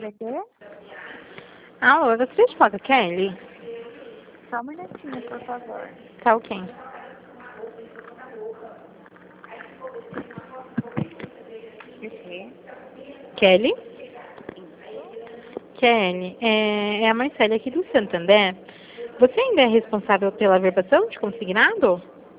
SBT? Alô, eu gostaria de falar com a Kelly. Só um minutinho, por favor. Tá ok. O quê? Kelly? Kelly, é a Marcele aqui do Santander. Você ainda é responsável pela verbação de consignado?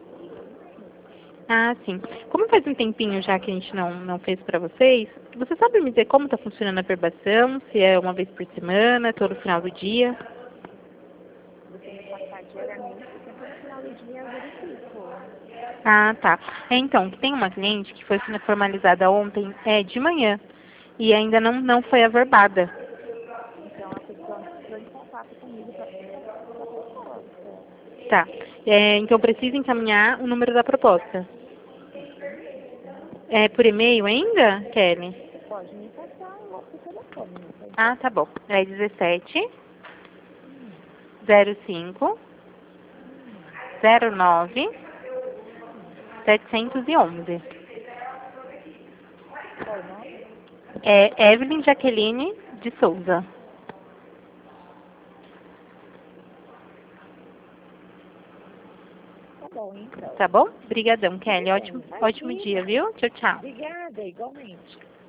Ah, sim. Como faz um tempinho já que a gente não fez para vocês, você sabe me dizer como está funcionando a verbação? Se é uma vez por semana, todo final do dia? Você me passar diariamente, sempre no final do dia eu verifico. Ah, tá. Então, tem uma cliente que foi formalizada ontem, de manhã, e ainda não foi averbada. Então a pessoa entrou em contato comigo para a proposta. Tá. Então, precisa encaminhar o número da proposta. É por e-mail ainda, Kelly? Você pode me passar o outro telefone, não tem? Ah, tá bom. É 17 Hum, 05 09 711. Qual o nome? É Evelyn Jaqueline de Souza. Tá bom, então. Tá bom? Obrigadão, Tudo Kelly. bem, Ótimo dia, imagina. viu? Tchau, tchau. Obrigada, igualmente.